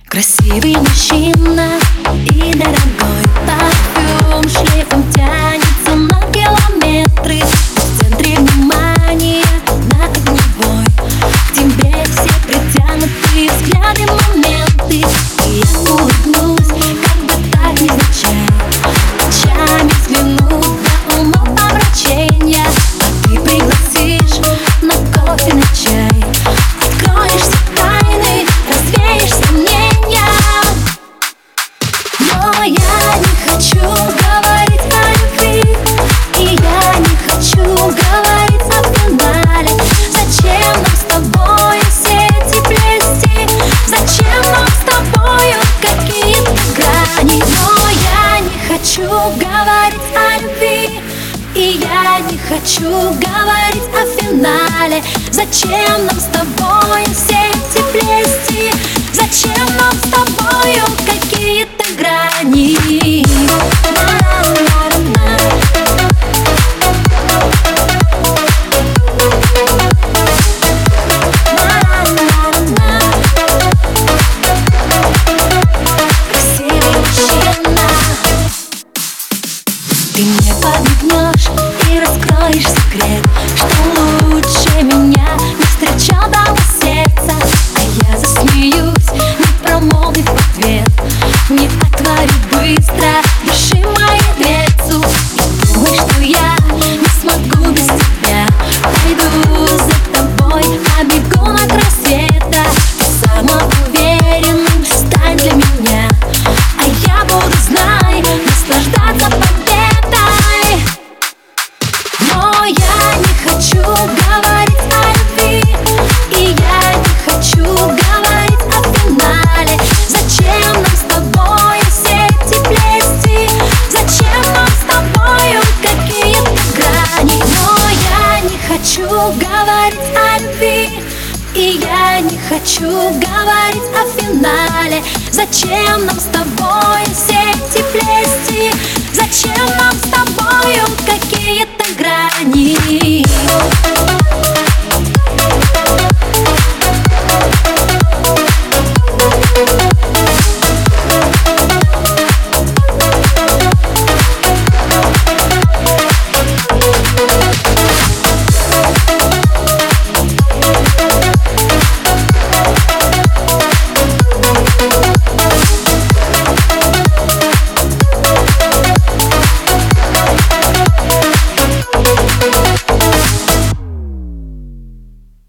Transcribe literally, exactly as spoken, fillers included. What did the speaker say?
Красивый мужчина и дорогой парфюм шлейфом тянется на километры. В центре внимания на огневой, к тебе все притянуты взгляды, моменты. И я улыбнусь, как бы так невзначай, ночами взгляну до умопомрачения. А ты пригласишь на кофе, на чай, откроешь все тайны, развеешь сомнения. Но я не хочу говорить о любви, и я не хочу говорить о финале. Зачем нам с тобой сети плести? Зачем нам с тобою какие-то грани? Но я не хочу говорить о любви, и я не хочу говорить о финале. Зачем нам с тобой сети плести? Зачем нам с тобою какие-то грани? Красивый мужчина, ты мне подмигнешь и раскроешь секрет, что лучше меня не встречал до сердца. А я засмеюсь, не промолвив в ответ. Не отворю быстро, держи мою дверцу. И думай, что я не смогу без тебя. Пойду за тобой, побегу на край света. Ты самоуверенным стань для меня, а я буду, знай, наслаждаться победой. Но я не хочу говорить о любви, и я не хочу говорить о финале. Зачем нам с тобой сети плести? Зачем нам с тобою какие-то грани? Но я не хочу говорить о любви, и я не хочу говорить о финале. Зачем нам с тобой сети плести? Зачем нам с тобою какие-то грани?